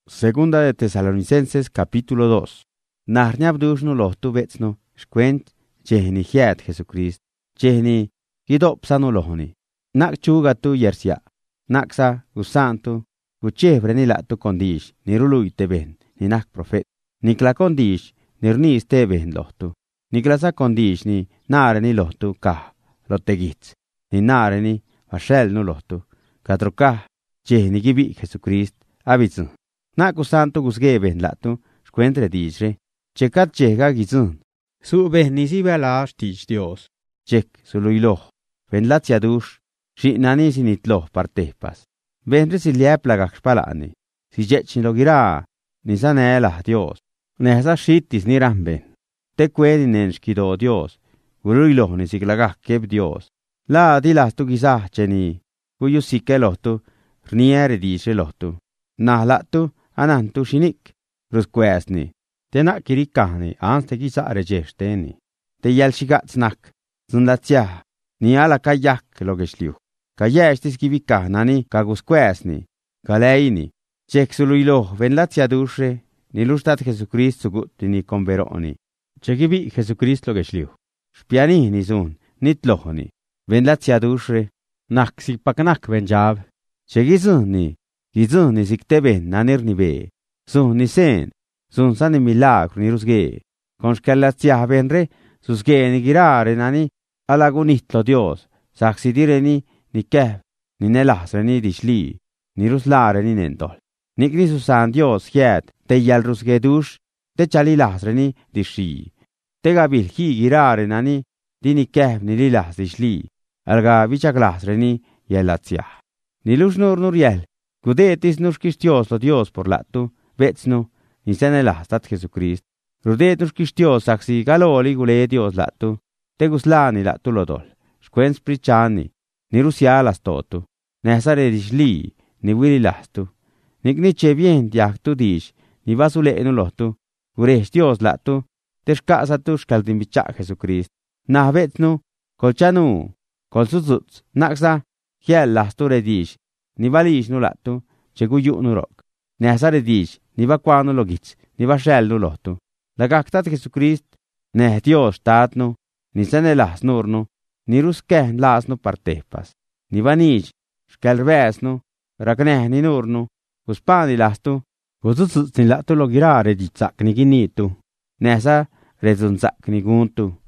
Segunda de Tesalonicenses capítulo 2. Narniabdushnu lohtu vetsnu, shkwent, jehni hiet Jesucrist, jehni gidopsanu lohni. Nak chugatu yersia, naksa gusantu, guchevreni latu kondish, nirului teben, ni nak profet. Nikla kondish, nirnis teben lohtu. Niklasa kondish ni nareni lohtu kah, lotegits. Ni nareni vashelnu lohtu, kadrokah, jehni gibi Jesucrist, abitsun. Naku santo gusgeben latu, shkwentre dijre, chekat chega gizun. Su behni bela stich Dios. Chek suluiloh, ben latsiadush, shi nani sinitloh partepas. Benre si lieplagak spalani, si jetchin logira, ni sanela Dios. Nehsa shitis ni ramben. Te cuedi nenshkido Dios, guluiloh ni siglagak keb Dios. La dilastu gizah cheni, guyu sikelohtu, rniere dijre lohtu. Nahlatu, anantu shinik, rusquesni, te nak kirikani, anste gisare jesteni. Te yelshigatsnak, zunlatia, ni ala kayak logesliu. Kayestis kivikanani, kagusquesni, kaleini, cheksuluilo, venlatia dushe, ni lustat Jesucrist suguti ni converoni. Chekivi Jesucrist logesliu. Spiani ni zun, nitlohoni, venlatia dushe, nak sikpaknak venjab, chegizuni. Gizun ni sikteben nanir ni be. Sun ni sen. Sun sani milagro ni rusge. Konshkalatia benre. Susge ni girare nani. Alagunitlo Dios. Saksidire ni kev. Ni nelasre ni dishli. Ni ruslare ni nendol. Nikni susan Dios hiet. Te yal rusge dush. Te chalilasre ni dishi. Te gabil hi girare nani. Di ni kev ni lilas dishli. Alga vichaglasre ni yelatia. Ni lush nur yel. Gudetis nushkishtios lo Dios por latu, vetsnu, ni senelastat Jesucrist. Rudet nushkishtios saksi galoli gule Dios latu, te guslani latu lodol, shquens prichani, ni rusialas totu, nesare dishli, ni wili lastu. Nikniche bien diaktu dish, ni vasulenu lotu, guresh Dios latu, te shkasatu shkaldimbichak Jesucrist. Nah vetsnu, kolchanu, kolsuzuts, naksa, hiel lastu redish, ni valish nu latu, cheguyu nu rok. Nesare dish, ni vaquanu logits, ni vashel nu lotu. Lagaktat Jesucrist, neh Dios tatnu, ni senelas nurnu, ni ruskeh lasnu partepas. Ni vanish, shkelvesnu, ragneh ni nurnu, uspani lastu, uzuzuts ni latu logirare ditsak ni ginitu. Nesa rezunzak ni guntu.